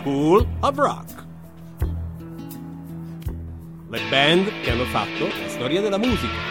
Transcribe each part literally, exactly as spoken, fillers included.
School of Rock. Le band che hanno fatto la storia della musica.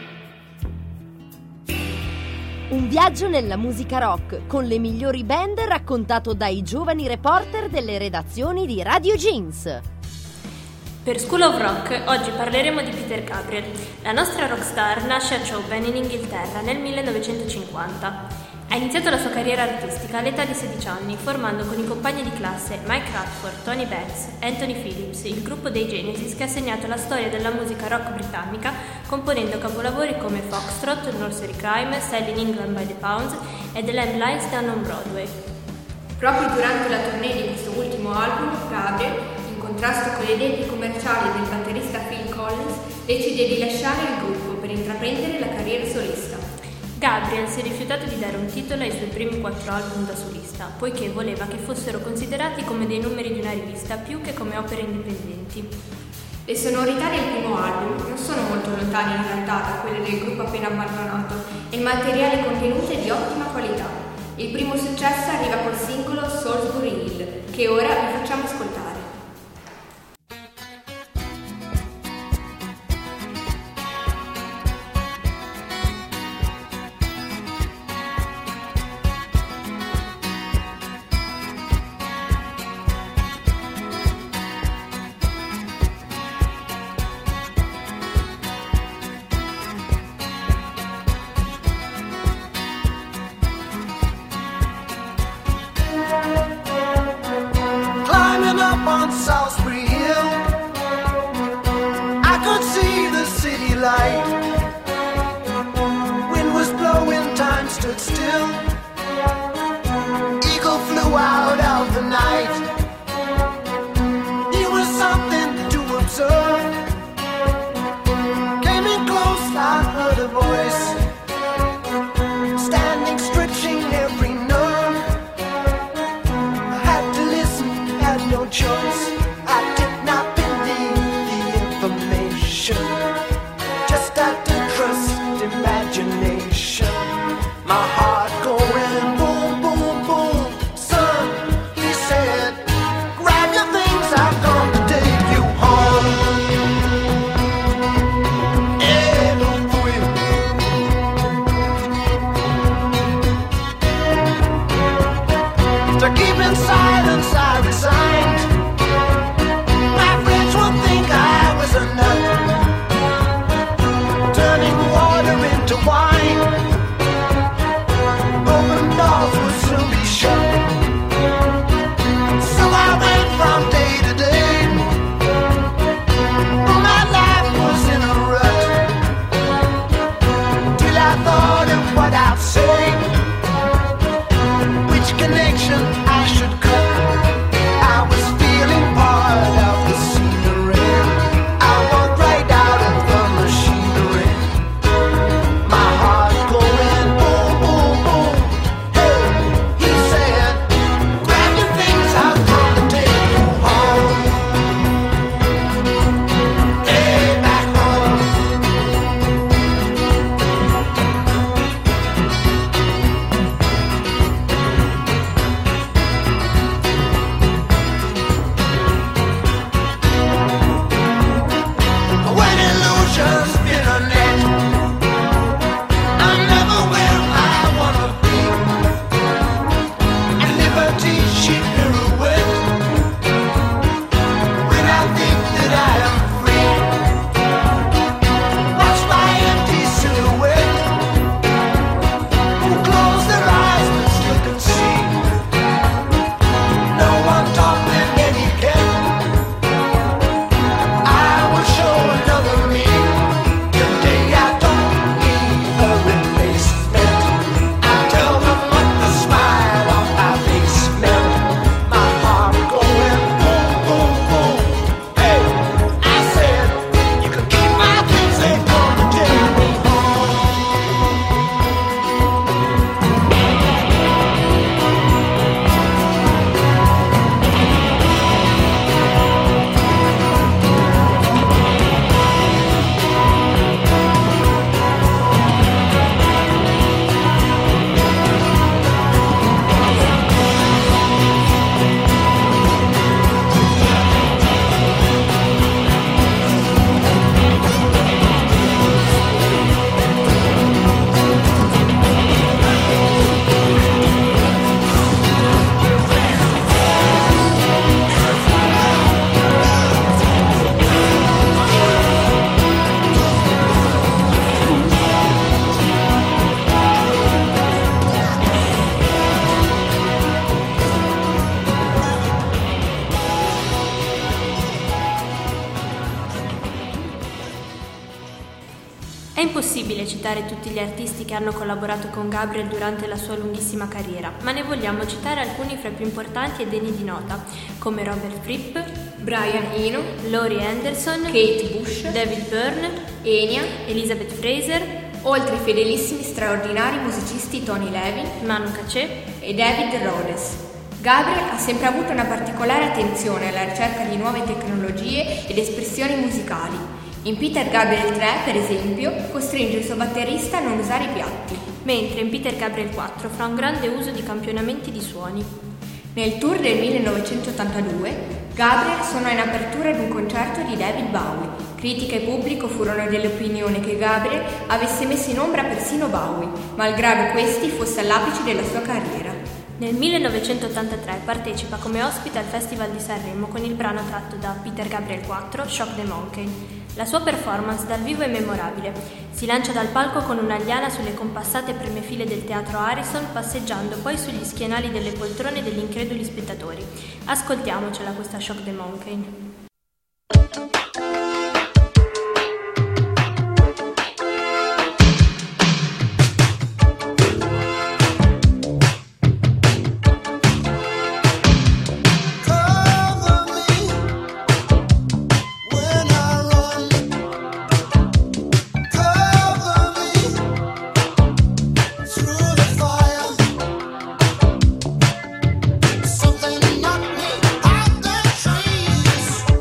Un viaggio nella musica rock con le migliori band raccontato dai giovani reporter delle redazioni di Radio Jeans. Per School of Rock oggi parleremo di Peter Gabriel. La nostra rockstar nasce a Chowben in Inghilterra nel millenovecentocinquanta. Ha iniziato la sua carriera artistica all'età di sedici anni, formando con i compagni di classe Mike Radford, Tony Banks, Anthony Phillips il gruppo dei Genesis che ha segnato la storia della musica rock britannica, componendo capolavori come Foxtrot, Nursery Crime, Selling England by the Pounds e The Lamb Lies Down on Broadway. Proprio durante la tournée di questo ultimo album, Gabriel, in contrasto con le idee commerciali del batterista Phil Collins, decide di lasciare il gruppo per intraprendere la carriera solista. Gabriel si è rifiutato di dare un titolo ai suoi primi quattro album da solista, poiché voleva che fossero considerati come dei numeri di una rivista più che come opere indipendenti. Le sonorità del primo album non sono molto lontane in realtà da quelle del gruppo appena abbandonato e il materiale contenuto è di ottima qualità. Il primo successo arriva col singolo Salisbury Hill, che ora vi facciamo ascoltare. On Salisbury Hill, I could see the city light. Wind was blowing, time stood still. Eagle flew out of the night. It was something to observe. Came in close, I heard a voice, standing, stretching every nerve. I had to listen, had no choice. I did not believe the information, just had to trust imagination. My heart going boom, boom, boom. Son, he said, grab your things, I've come to take you home. Eh, don't quit. To keep in silence, I resigned. My friends would think I was a nut, turning water into wine. Open doors would soon be shut. So I went from day to day. My life was in a rut, till I thought of what I'd say, which connection I should cut. I was feeling part of the scenery. I walked right out of the machinery. My impossibile citare tutti gli artisti che hanno collaborato con Gabriel durante la sua lunghissima carriera, ma ne vogliamo citare alcuni fra i più importanti e degni di nota, come Robert Fripp, Brian Eno, Laurie Anderson, Kate Bush, David Byrne, Enya, Elizabeth Fraser, oltre ai fedelissimi straordinari musicisti Tony Levin, Manu Katché e David Rhodes. Gabriel ha sempre avuto una particolare attenzione alla ricerca di nuove tecnologie ed espressioni musicali. In Peter Gabriel tre, per esempio, costringe il suo batterista a non usare i piatti, mentre in Peter Gabriel quattro fa un grande uso di campionamenti di suoni. Nel tour del millenovecentottantadue, Gabriel suonò in apertura ad un concerto di David Bowie. Critica e pubblico furono dell'opinione che Gabriel avesse messo in ombra persino Bowie, malgrado questi fosse all'apice della sua carriera. Nel millenovecentottantatré partecipa come ospite al Festival di Sanremo con il brano tratto da Peter Gabriel quattro, Shock the Monkey. La sua performance dal vivo è memorabile. Si lancia dal palco con una liana sulle compassate prime file del teatro Harrison, passeggiando poi sugli schienali delle poltrone degli increduli spettatori. Ascoltiamocela questa Shock the Monkey. Something knocked me out the trees.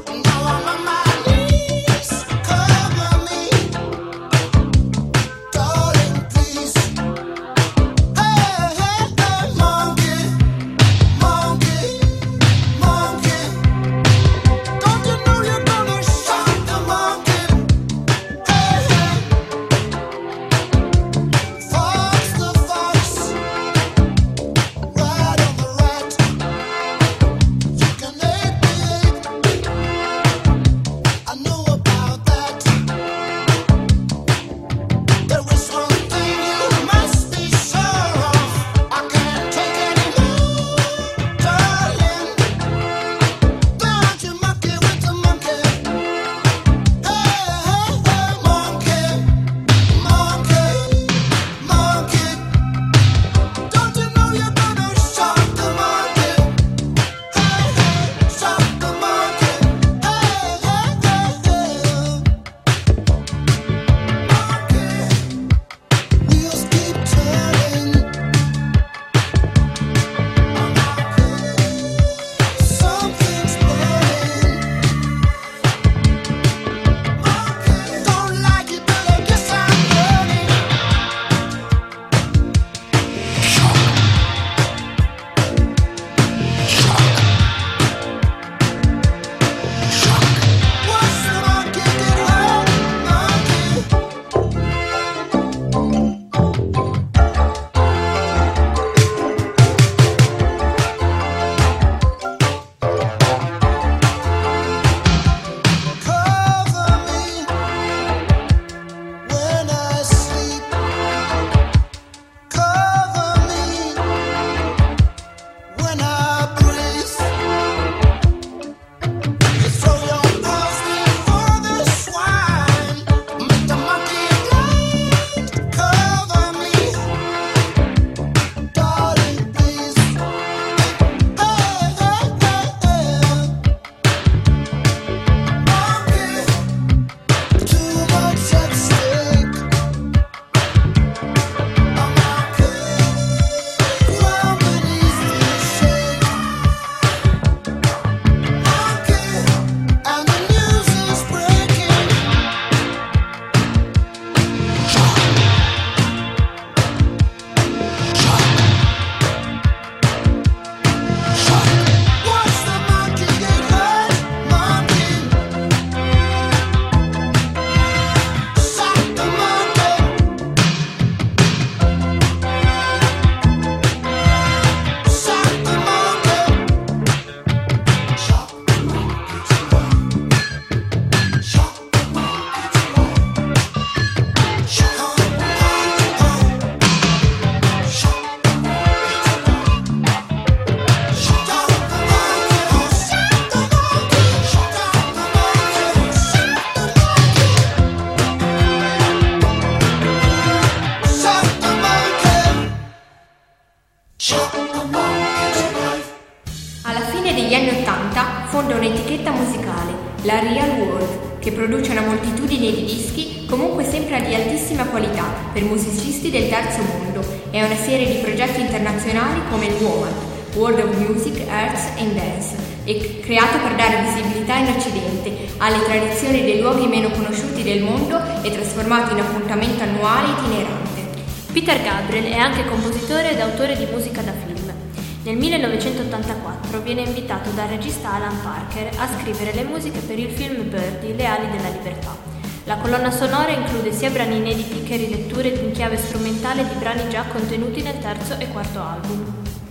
fonda un'etichetta musicale, la Real World, che produce una moltitudine di dischi, comunque sempre di altissima qualità, per musicisti del terzo mondo, e una serie di progetti internazionali come il WOMAD, World of Music, Arts and Dance, e creato per dare visibilità in Occidente alle tradizioni dei luoghi meno conosciuti del mondo e trasformato in appuntamento annuale itinerante. Peter Gabriel è anche compositore ed autore di musica da film. Nel millenovecentottantaquattro viene invitato dal regista Alan Parker a scrivere le musiche per il film Birdie, Le ali della libertà. La colonna sonora include sia brani inediti che riletture in chiave strumentale di brani già contenuti nel terzo e quarto album.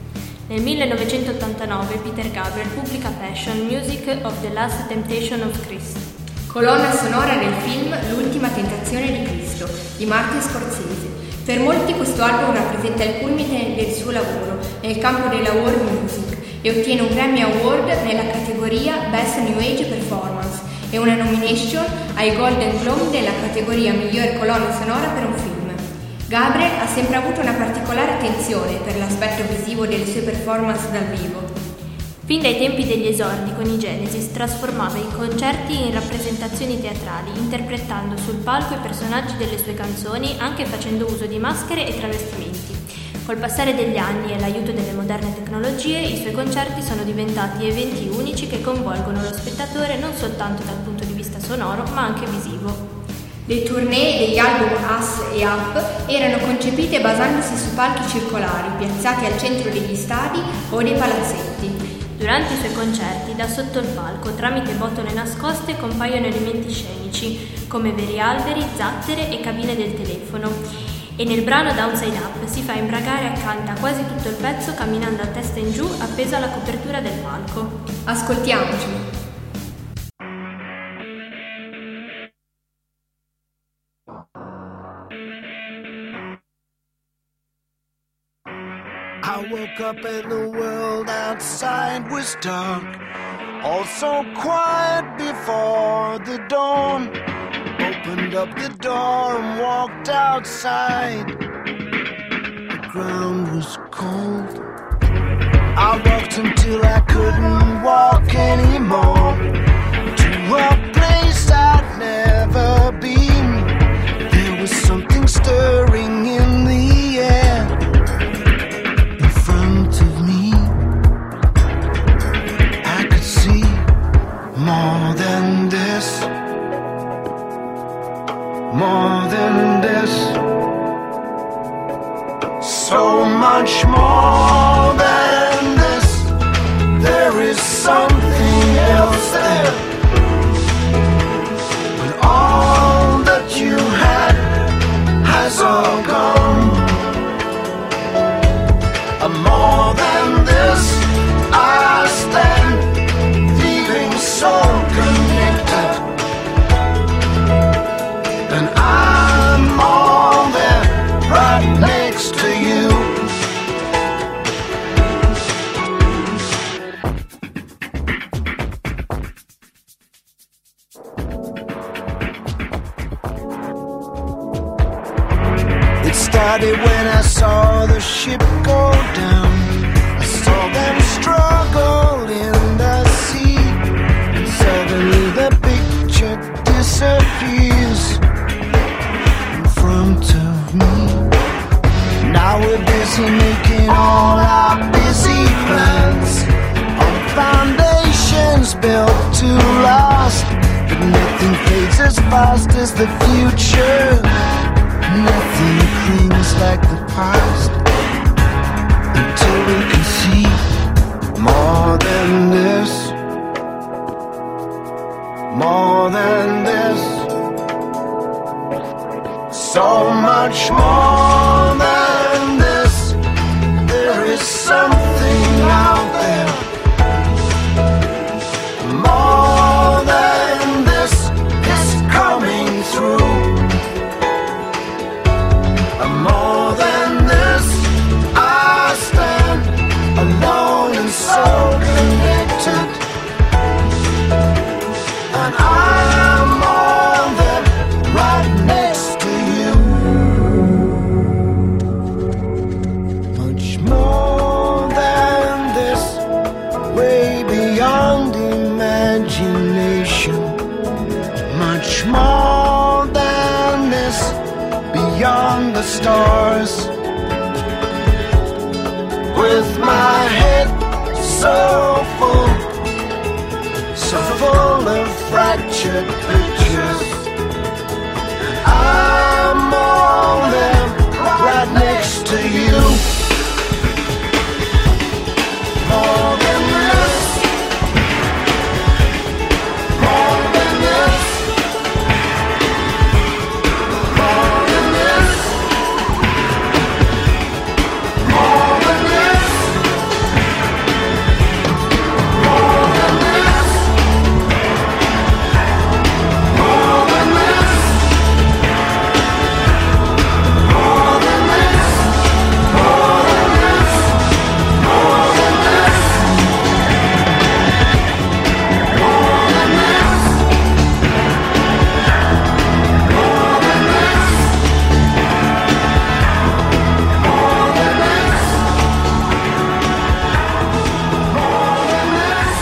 Nel millenovecentottantanove Peter Gabriel pubblica Passion, Music of the Last Temptation of Christ. Colonna sonora del film L'ultima tentazione di Cristo di Martin Scorsese. Per molti questo album rappresenta il culmine del suo lavoro nel campo della world music e ottiene un Grammy Award nella categoria Best New Age Performance e una nomination ai Golden Globe nella categoria Migliore colonna sonora per un film. Gabriel ha sempre avuto una particolare attenzione per l'aspetto visivo delle sue performance dal vivo. Fin dai tempi degli esordi con i Genesis trasformava i concerti in rappresentazioni teatrali, interpretando sul palco i personaggi delle sue canzoni, anche facendo uso di maschere e travestimenti. Col passare degli anni e l'aiuto delle moderne tecnologie, i suoi concerti sono diventati eventi unici che coinvolgono lo spettatore non soltanto dal punto di vista sonoro, ma anche visivo. Le tournée degli album Us e Up erano concepite basandosi su palchi circolari piazzati al centro degli stadi o dei palazzetti. Durante i suoi concerti, da sotto il palco, tramite botole nascoste, compaiono elementi scenici, come veri alberi, zattere e cabine del telefono. E nel brano Downside Up si fa imbragare accanto a quasi tutto il pezzo camminando a testa in giù, appeso alla copertura del palco. Ascoltiamoci. I woke up and the world outside was dark, all so quiet before the dawn. Opened up the door and walked outside. The ground was cold. I walked until I couldn't walk anymore, to a place I'd never been. There was something stirring in the air in front of me. I could see more than this, more than this, so much more than this. There is something else there, when all that you had has all gone. A more than this, I stand, feeling so connected, and I'm all there, right next to you. It started when I saw the ship go down. I saw them struggle in the sea, and suddenly the picture disappears in front of me. Now we're busy making all our busy plans on foundations built to last, but nothing fades as fast as the future. Nothing clings like the past, until we can see more than this, more than this, so much more than this. There is something out there, more than this is coming through. More than this, I stand alone and so connected, and I'm all there, right next to you. on the stars, with my head so full, so full of fractured pictures. I'm all there, right next to you. More than this, more than this, more than this, more than this, more than this, more than this, more than this, more than this, more than this, more than this, more than this, more than this, more than this.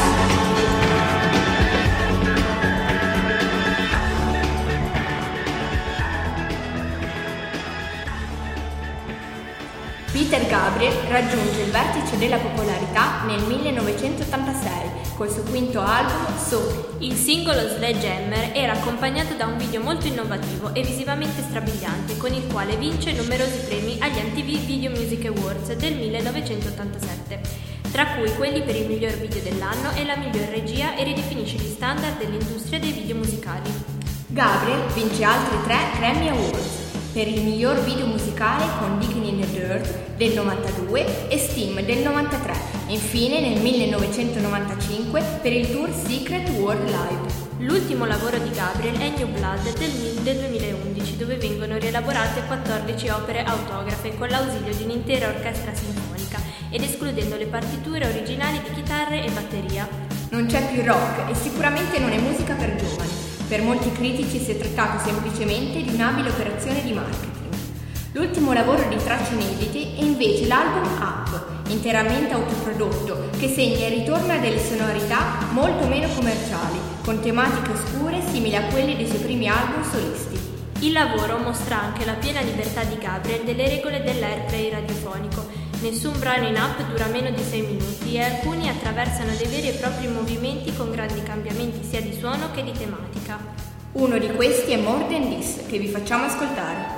Peter Gabriel raggiunge il vertice della popolarità nel millenovecentottantasei col suo quinto album So. Il singolo Sledgehammer era accompagnato da un video molto innovativo e visivamente strabiliante, con il quale vince numerosi premi agli M T V Video Music Awards del millenovecentottantasette, tra cui quelli per il miglior video dell'anno e la miglior regia, e ridefinisce gli standard dell'industria dei video musicali. Gabriel vince altri tre Grammy Awards per il miglior video musicale con Digging in the Dirt del novantadue e Steam del novantatré, e infine nel millenovecentonovantacinque per il tour Secret World Live. L'ultimo lavoro di Gabriel è New Blood del, del duemilaundici, dove vengono rielaborate quattordici opere autografe con l'ausilio di un'intera orchestra sinfonica ed escludendo le partiture originali di chitarre e batteria. Non c'è più rock e sicuramente non è musica per giovani. Per molti critici si è trattato semplicemente di un'abile operazione di marketing. L'ultimo lavoro di tracce inedite è invece l'album Up, interamente autoprodotto, che segna il ritorno a delle sonorità molto meno commerciali, con tematiche oscure simili a quelle dei suoi primi album solisti. Il lavoro mostra anche la piena libertà di Gabriel delle regole dell'airplay radiofonico. Nessun brano in Up dura meno di sei minuti e alcuni attraversano dei veri e propri movimenti con grandi cambiamenti sia di suono che di tematica. Uno di questi è More Than This, che vi facciamo ascoltare.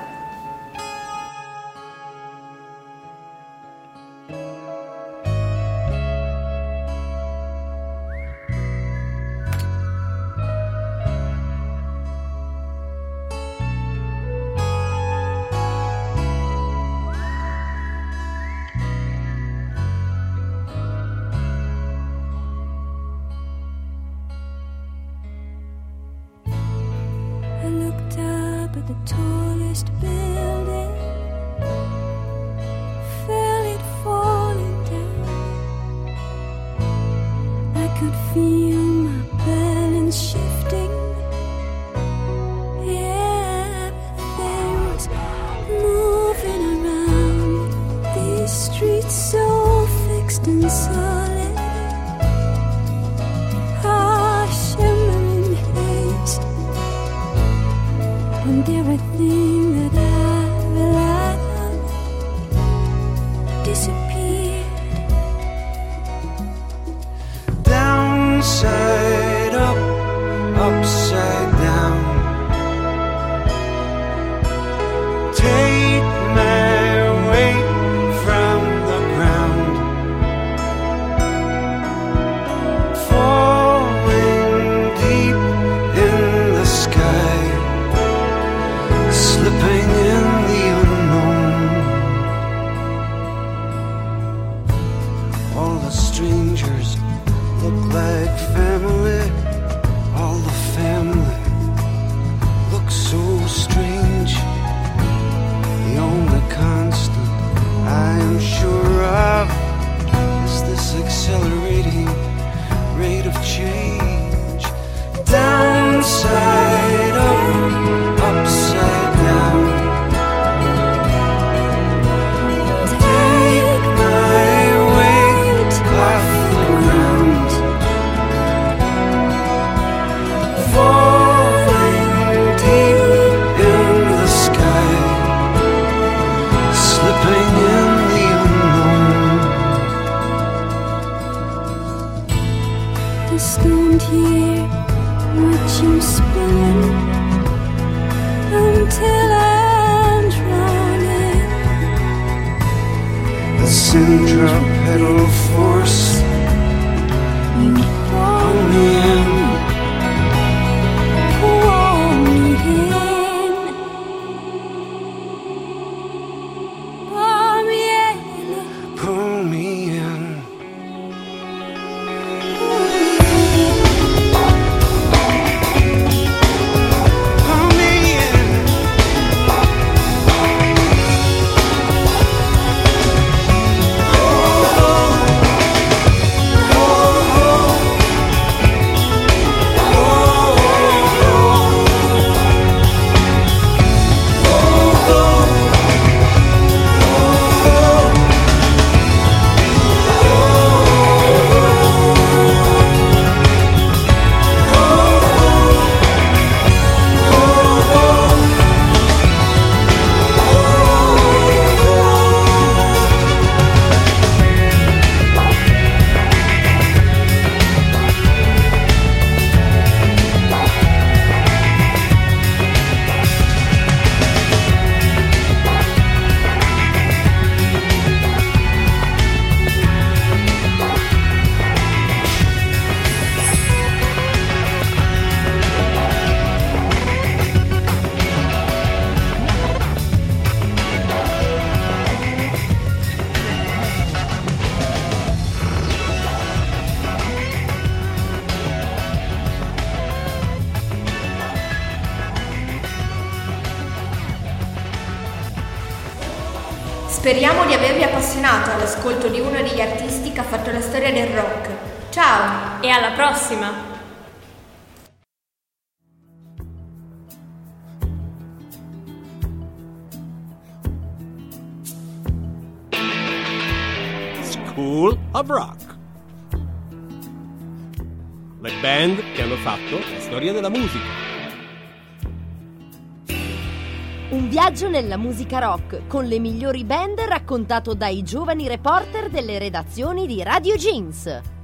I looked up at the tallest building, felt it falling down. I could feel my balance shifting. Yeah, everything was moving around. These streets so fixed and solid, ah, shimmering haze. And everything that I centripetal force. Pull me in. Pull me in. Pull me in. Pull me in. Pull me in. Speriamo di avervi appassionato all'ascolto di uno degli artisti che ha fatto la storia del rock. Ciao! E alla prossima! School of Rock. Le band che hanno fatto la storia della musica. Un viaggio nella musica rock con le migliori band raccontato dai giovani reporter delle redazioni di Radio Jeans.